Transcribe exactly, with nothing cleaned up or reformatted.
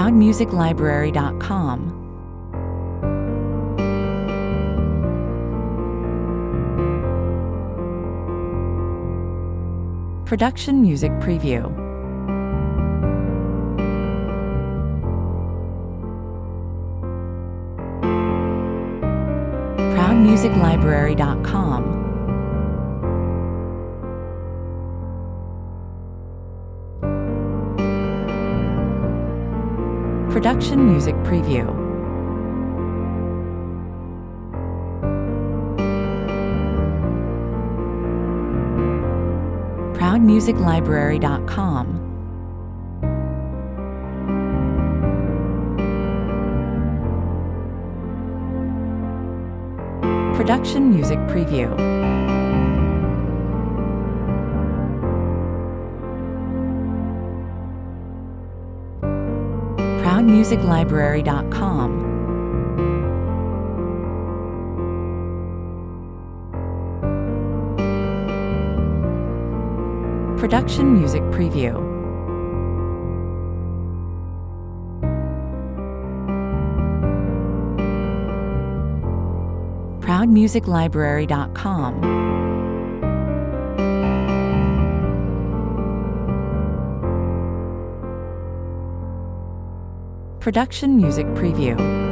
proud music library dot com. Production Music Preview. proud music library dot com. Production Music Preview. proud music library dot com. Production Music Preview. proud music library dot com. Production Music Preview. proud music library dot com. Production Music Preview.